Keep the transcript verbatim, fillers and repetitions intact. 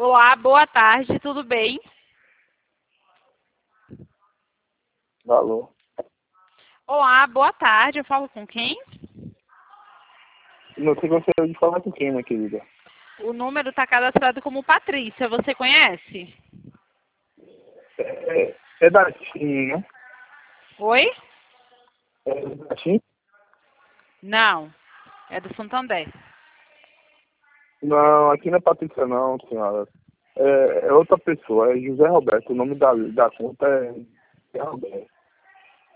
Olá, boa tarde, tudo bem? Alô? Olá, boa tarde, eu falo com quem? Não sei gostaria de falar com quem, minha querida. O número está cadastrado como Patrícia, você conhece? É, é da TIM, né? Oi? É da TIM? Não, é do Santander. Não, aqui não é Patrícia não, senhora. É, é outra pessoa, é José Roberto. O nome da, da conta é José Roberto.